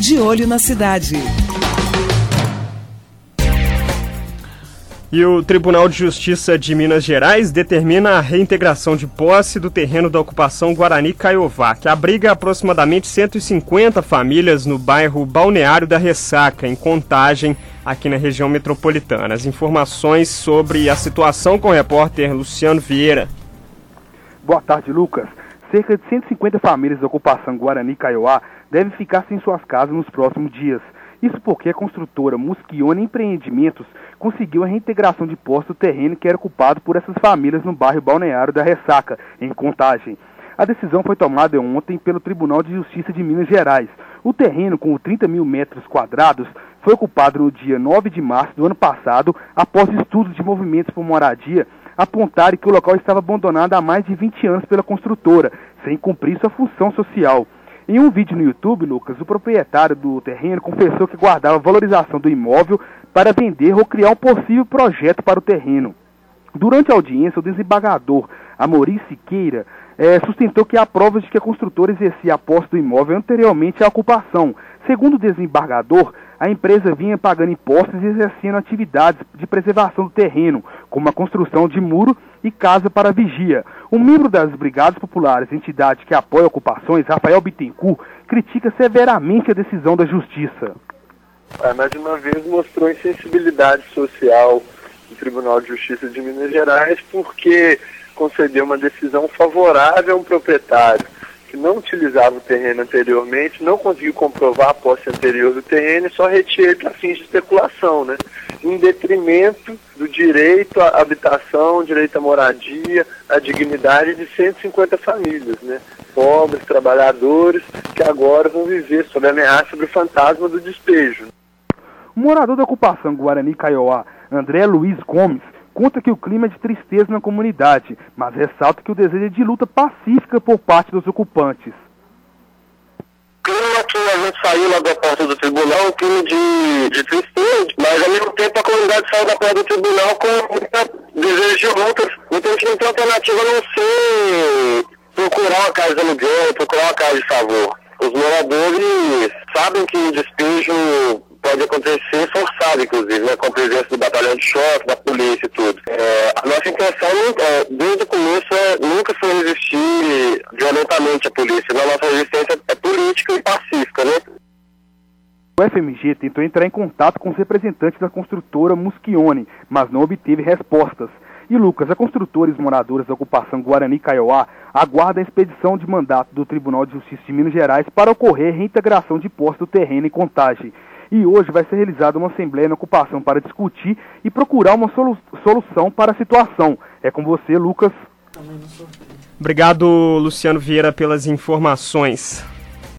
De Olho na Cidade. E o Tribunal de Justiça de Minas Gerais determina a reintegração de posse do terreno da ocupação Guarani Caiová, que abriga aproximadamente 150 famílias no bairro Balneário da Ressaca, em Contagem, aqui na região metropolitana. As informações sobre a situação com o repórter Luciano Vieira. Boa tarde, Lucas. Cerca de 150 famílias da ocupação Guarani Caiová devem ficar sem suas casas nos próximos dias. Isso porque a construtora Muschione Empreendimentos conseguiu a reintegração de posse do terreno que era ocupado por essas famílias no bairro Balneário da Ressaca, em Contagem. A decisão foi tomada ontem pelo Tribunal de Justiça de Minas Gerais. O terreno, com 30 mil metros quadrados, foi ocupado no dia 9 de março do ano passado, após estudos de movimentos por moradia apontarem que o local estava abandonado há mais de 20 anos pela construtora, sem cumprir sua função social. Em um vídeo no YouTube, Lucas, o proprietário do terreno confessou que guardava a valorização do imóvel para vender ou criar um possível projeto para o terreno. Durante a audiência, o desembargador Amorim Siqueira sustentou que há provas de que a construtora exercia a posse do imóvel anteriormente à ocupação. Segundo o desembargador, a empresa vinha pagando impostos e exercendo atividades de preservação do terreno, como a construção de muro e casa para vigia. Um membro das Brigadas Populares, entidade que apoia ocupações, Rafael Bittencourt, critica severamente a decisão da Justiça. Mais uma vez mostrou insensibilidade social do Tribunal de Justiça de Minas Gerais, porque concedeu uma decisão favorável a um proprietário que não utilizava o terreno anteriormente, não conseguiu comprovar a posse anterior do terreno e só retinha ele para fins de especulação, né? Em detrimento do direito à habitação, direito à moradia, à dignidade de 150 famílias, né? Pobres, trabalhadores, que agora vão viver sob a ameaça do fantasma do despejo. O morador da ocupação Guarani Caiová, André Luiz Gomes, conta que o clima é de tristeza na comunidade, mas ressalta que o desejo é de luta pacífica por parte dos ocupantes. O clima que a gente saiu lá da porta do tribunal é um clima de tristeza, mas ao mesmo tempo a comunidade saiu da porta do tribunal com muita desejo de lutas. Então a gente não tem alternativa a não ser procurar uma casa de aluguel, procurar uma casa de favor. Os moradores sabem que o despejo pode acontecer forçado, inclusive, né, com a presença do batalhão de choque, da polícia e tudo. A nossa intenção, desde o começo, nunca foi resistir violentamente à polícia. A nossa resistência é política e pacífica, né? O FMG tentou entrar em contato com os representantes da construtora Muschione, mas não obteve respostas. E, Lucas, a construtora e os moradores da ocupação Guarani Caiová aguardam a expedição de mandato do Tribunal de Justiça de Minas Gerais para ocorrer a reintegração de posse do terreno em Contagem. E hoje vai ser realizada uma assembleia na ocupação para discutir e procurar uma solução para a situação. É com você, Lucas. Obrigado, Luciano Vieira, pelas informações.